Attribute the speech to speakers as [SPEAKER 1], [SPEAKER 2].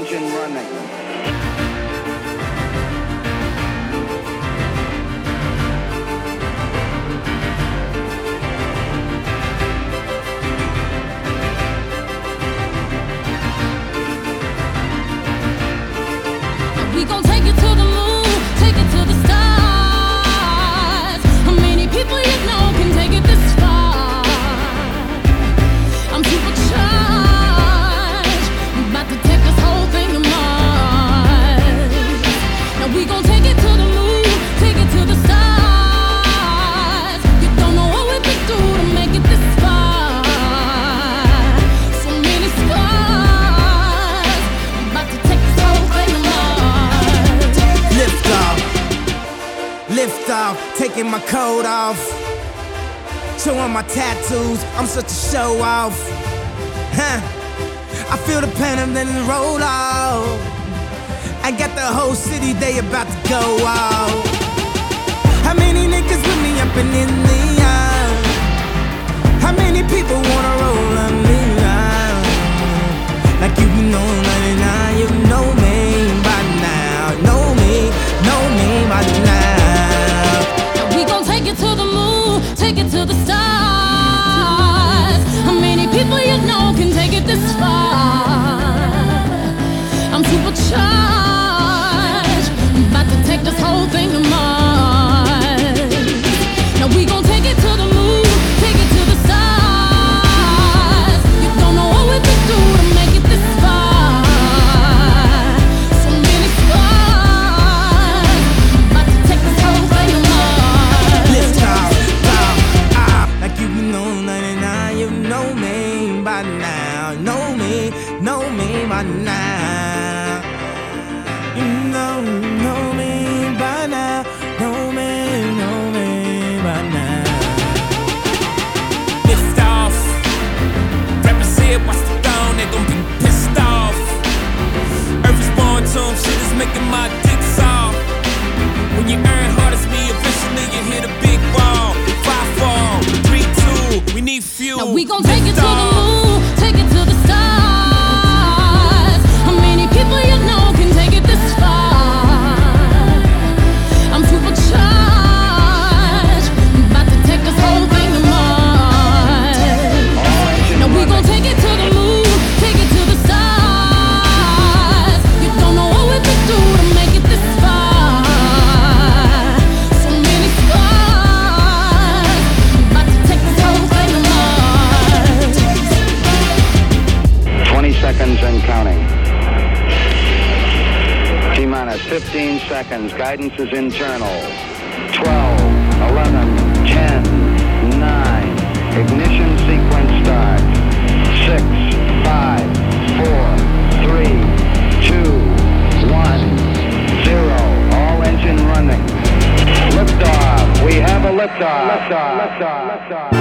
[SPEAKER 1] engine running.
[SPEAKER 2] We gon' take it to the moon, take it to the stars. How many people you know can take it this far? I'm supercharged, about to take this whole thing to Mars. Now we gon' take it to the moon, take it to the stars. You don't know what we've been through to make it this far. So many scars, about to take this whole thing to Mars.
[SPEAKER 3] Lift off, taking my coat off, showing my tattoos, I'm such a show off. I feel the pain and then roll off. I got the whole city, they about to go off. How many niggas with me up and in the air? How many people wanna roll on me now? Like you know 99, you know me by now. Know me by now.
[SPEAKER 2] We gon' take it to the moon, take it to the stars. How many people you know can take it this far? I'm supercharged, about to take this whole thing to Mars. Now we gon' take it to the moon, take it to the stars. You don't know what we've been through to make it this far. So many scars, about to take this whole thing to Mars.
[SPEAKER 3] Lift off, like you know 99, you know me by now. Know me by now. You know me by now. Know me by now.
[SPEAKER 4] Lift off. Rappers said, watch the throne, they gon' be pissed off. Earth is born to 'em, shit is making my dick soft. When you earn hard as me, eventually you hit a big wall. 5, 4, 3, 2, we need fuel.
[SPEAKER 2] Now we gon' take it to the moon, take it to the stars. How many people you know can take it this far? I'm supercharged, about to take this whole thing to Mars. Now we gon' take it to the moon, take it to the stars. You don't know what we've been through to make it this far. So many scars, about to take this whole thing to Mars.
[SPEAKER 1] 20 seconds and counting. T-minus 15 seconds. Guidance is internal. 12, 11, 10, 9. Ignition sequence starts. 6, 5, 4, 3, 2, 1, 0. All engine running. Liftoff. We have a liftoff. Liftoff.